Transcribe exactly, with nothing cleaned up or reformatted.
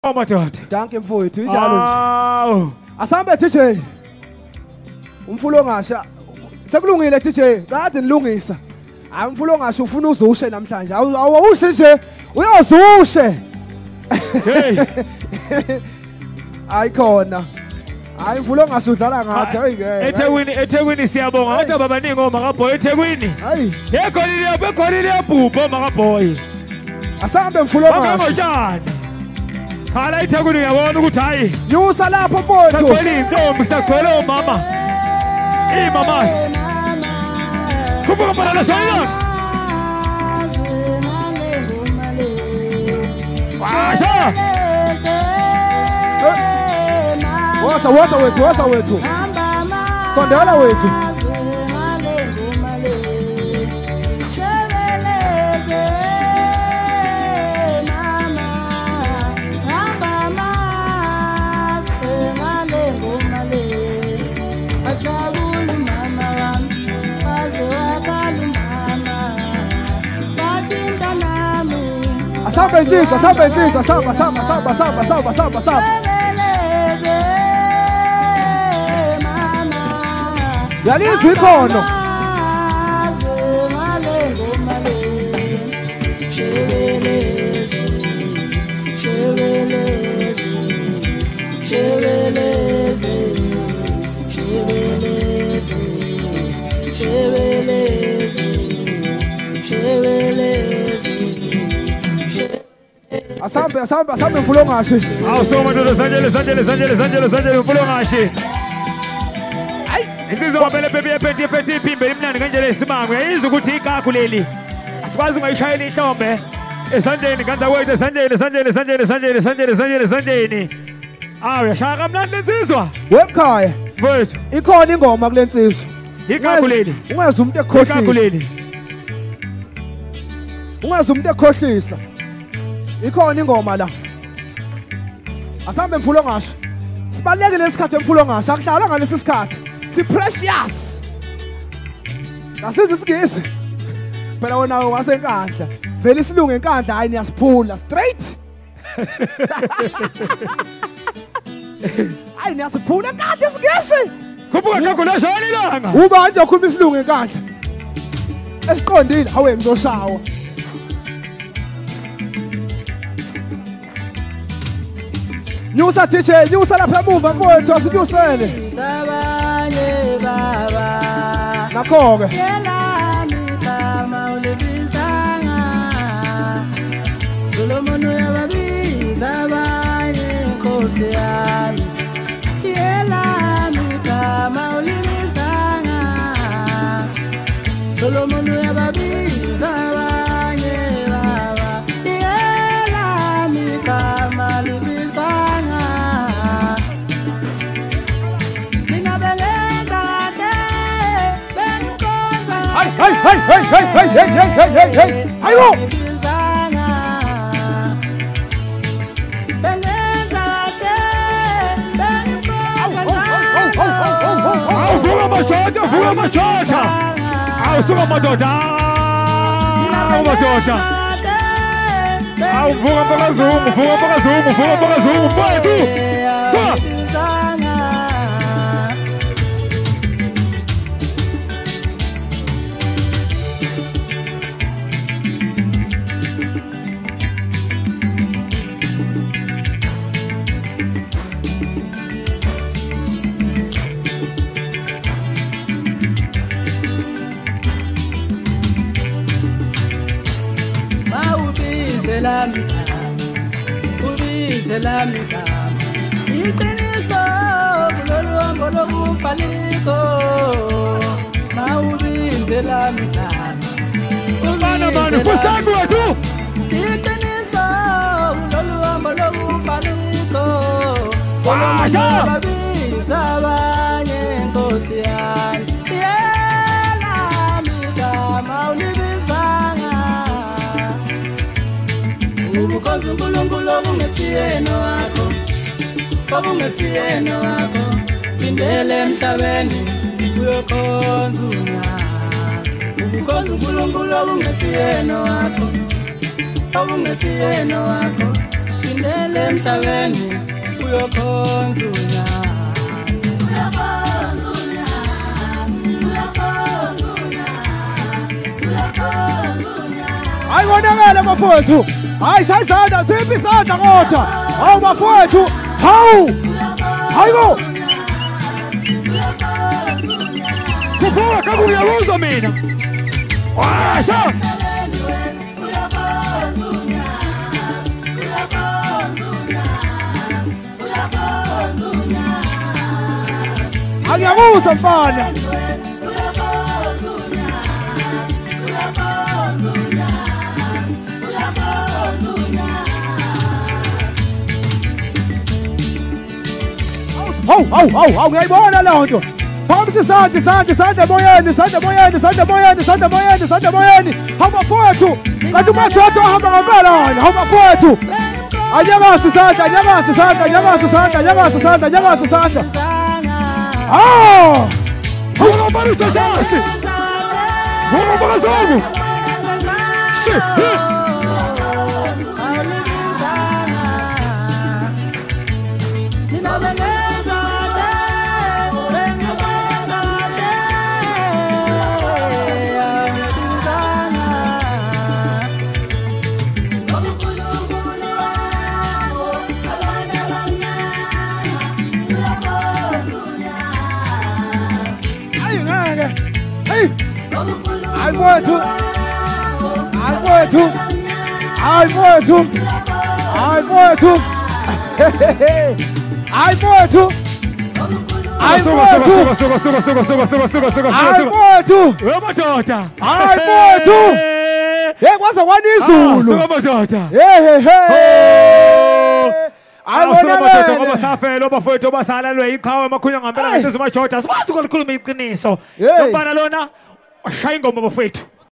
Oh madoda. Danke mfowethu injalo nje. Aw. Asambe D J. Umfulo ngasha. Sekulungile D J. Kade nilungisa. Hayi umfulo ngasha ufuna uzushe namhlanje. Awushe nje. Uyazushe. Hey. Ayikhona. Hayi umfulo ngasha udlala ngathi ayike. eThekwini eThekwini siyabonga abantu ababaningi omakaboy eThekwini. Hayi. Yekhonile yabekhonile yabhubha omakaboy. Asambe mfulo ngasha. Bakamojani. Hala eThekwini uyabona ukuthi hayi. Yusa lapho mfowethu. Sagcwele intombi sagcwele omama. Imamasi. Kubuka para la soledad. Washa. Wasa wasa wethu wasa wethu. Sondela wethu. Samba insizwa, samba insizwa, samba, samba, samba, samba, samba, samba, samba. Yalizwa ikhono. Asambe, asambe, asambe mfulo ngashe. Awu soma ndo Los Angeles, Angeles, Angeles, Angeles, Angeles mfulo ngashe. Hayi, insizwa wabele baby ephethe ephethe iphimbe imnandi kanjele isimango. Uyayizwa ukuthi ikakhu leli. Asikwazi ungayishayela inhlombe. Esandleni kanza kwethu esandleni, esandleni, esandleni, esandleni, esandleni, esandleni, esandleni. Awu yashaya kamnandi insizwa. Wekhaya. Mfowethu, ikhona ingoma kule nsizwa. ikakhu leli. Ungeza umuntu ekhohlisa. Ikakhu leli. Ungeza umuntu ekhohlisa. Ikhona ingoma la. Asambe mfulo ngasho. Sibalekile isikhathi emfulo ngasho. Akudlalwa ngalesi sikhathi. Si precious. Asize sigisi. Phela wona wasenkandla. Vele isilungu enkandla hayi niyasiphula straight. Hayi niyasiphula enkandla isigisi. Khuphuka kakho la shayela ilanga. Uba nje ukhuluma isilungu enkandla. Esiqondile awe ngizoshawa. Nyusa D J, nyusa lapha emuva mfowethu asinyusele. Sabanye baba. Nakho-ke. Yelami igama ulibizanga. Solomon uyababiza abanye Nkosi yami. Yelami igama ulibizanga. Solomon uyababiza abanye baba. Yelami igama ulibizanga. Hey, hey, hey, hey, hey, hey, hey, hey, hey, hey, ayo! Awu vuka madoda, vuka madoda. Awu suka madoda. Awu madoda. Awu vuka mpaka Zungu, vuka mpaka Zungu, vuka mpaka Zungu, mfowethu. Suka. Lami ubize lami gama iqiniso kuloluhambo lokubhaliko mawubize lami gama Bana bana kusanga wethu iqiniso kuloluhambo lokubhaliko Washa babiza abanye Nkosi yami yelami gama ulibizanga Ubukhonza uNkulunkulu obungesiyena wakho obungesiyena wakho Phindele emhlabeni uyokhonza unyazi Ubukhonza uNkulunkulu obungesiyena wakho obungesiyena wakho Phindela emhlabeni uyokhonza unyazi uyakhonza unyazi uyakhonza unyazi uyakhonza unyazi Hayi konakele bafowethu hayi shaya isandla siphi isandla kodwa hawu bafowethu hawu hayibo Kuvuka kakuyabuza mina washa Angiyabuza mfana Hawu hawu hawu hawu ngiyayibona leyo nto Phambi isandla isandla isandla emoyeni isandla emoyeni isandla emoyeni isandla emoyeni isandla emoyeni hamba fowethu kanti umashoto ahamba ngempela wena hamba fowethu anyakasa isandla anyakasa isandla anyakasa isandla anyakasa isandla anyakasa isandla Ah! Vamos para o Tachassi! Vamos para o jogo! Ai muito! Ai muito! Ai muito! Ai muito! Ai muito! Ai muito! Suga, suga, suga, suga, suga, suga, suga, suga, Ai muito! Vamos, Jota! Ai muito! Ei, quase one Zulu! Suga, Jota! Hey, hey, hey! Ai, ngoba safela obafowethu obasalalwe iqhawe emakhulunywa ngempela ngathi uMajota sikwazi ukukhuluma iqiniso. Lomfana lona washaya ingoma bafowethu.